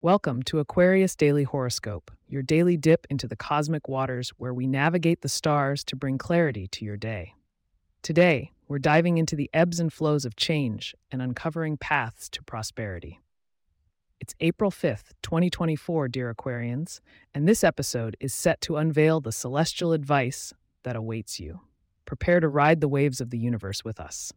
Welcome to Aquarius Daily Horoscope, your daily dip into the cosmic waters where we navigate the stars to bring clarity to your day. Today, we're diving into the ebbs and flows of change and uncovering paths to prosperity. It's April 5th, 2024, dear Aquarians, and this episode is set to unveil the celestial advice that awaits you. Prepare to ride the waves of the universe with us.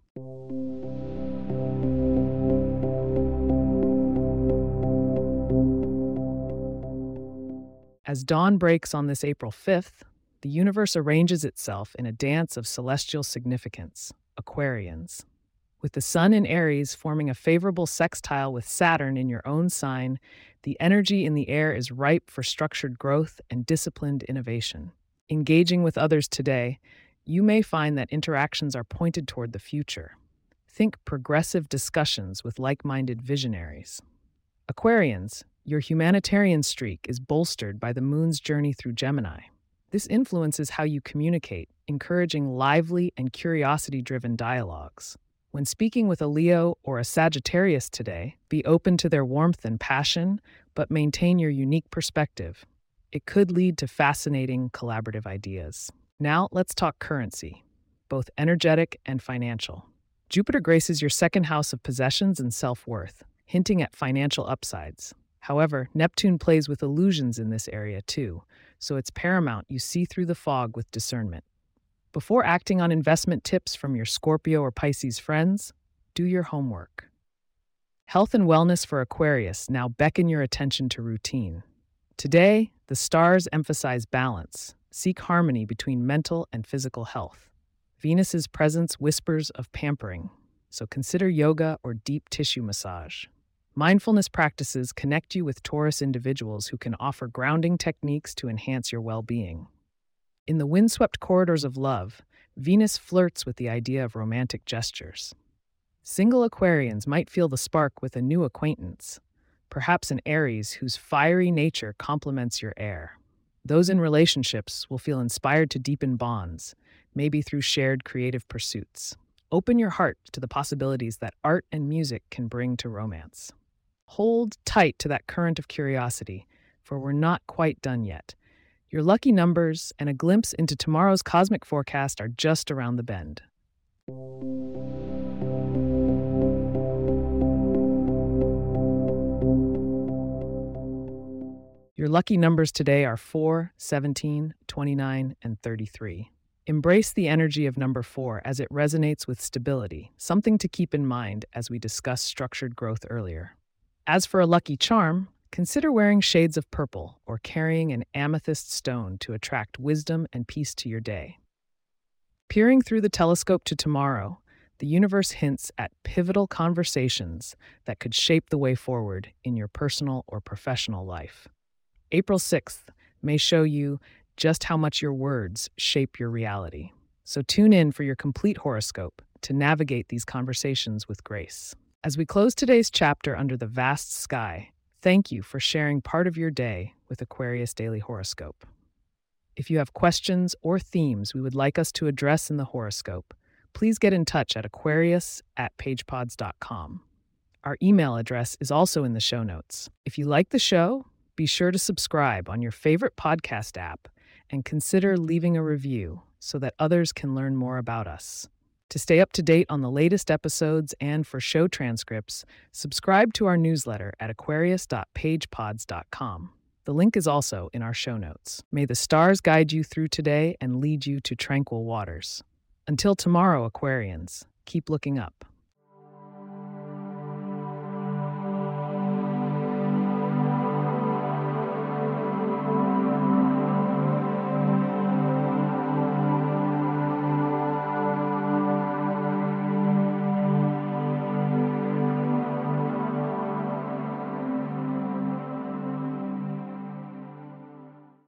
As dawn breaks on this April 5th, the universe arranges itself in a dance of celestial significance, Aquarians. With the sun in Aries forming a favorable sextile with Saturn in your own sign, the energy in the air is ripe for structured growth and disciplined innovation. Engaging with others today, you may find that interactions are pointed toward the future. Think progressive discussions with like-minded visionaries. Aquarians, your humanitarian streak is bolstered by the moon's journey through Gemini. This influences how you communicate, encouraging lively and curiosity-driven dialogues. When speaking with a Leo or a Sagittarius today, be open to their warmth and passion, but maintain your unique perspective. It could lead to fascinating collaborative ideas. Now, let's talk currency, both energetic and financial. Jupiter graces your second house of possessions and self-worth, hinting at financial upsides. However, Neptune plays with illusions in this area too, so it's paramount you see through the fog with discernment. Before acting on investment tips from your Scorpio or Pisces friends, do your homework. Health and wellness for Aquarius now beckon your attention to routine. Today, the stars emphasize balance. Seek harmony between mental and physical health. Venus's presence whispers of pampering, so consider yoga or deep tissue massage. Mindfulness practices connect you with Taurus individuals who can offer grounding techniques to enhance your well-being. In the windswept corridors of love, Venus flirts with the idea of romantic gestures. Single Aquarians might feel the spark with a new acquaintance, perhaps an Aries whose fiery nature complements your air. Those in relationships will feel inspired to deepen bonds, maybe through shared creative pursuits. Open your heart to the possibilities that art and music can bring to romance. Hold tight to that current of curiosity, for we're not quite done yet. Your lucky numbers and a glimpse into tomorrow's cosmic forecast are just around the bend. Your lucky numbers today are 4, 17, 29, and 33. Embrace the energy of number 4 as it resonates with stability, something to keep in mind as we discussed structured growth earlier. As for a lucky charm, consider wearing shades of purple or carrying an amethyst stone to attract wisdom and peace to your day. Peering through the telescope to tomorrow, the universe hints at pivotal conversations that could shape the way forward in your personal or professional life. April 6th may show you just how much your words shape your reality. So tune in for your complete horoscope to navigate these conversations with grace. As we close today's chapter under the vast sky, thank you for sharing part of your day with Aquarius Daily Horoscope. If you have questions or themes we would like us to address in the horoscope, please get in touch at aquarius@pagepods.com. Our email address is also in the show notes. If you like the show, be sure to subscribe on your favorite podcast app and consider leaving a review so that others can learn more about us. To stay up to date on the latest episodes and for show transcripts, subscribe to our newsletter at aquarius.pagepods.com. The link is also in our show notes. May the stars guide you through today and lead you to tranquil waters. Until tomorrow, Aquarians, keep looking up.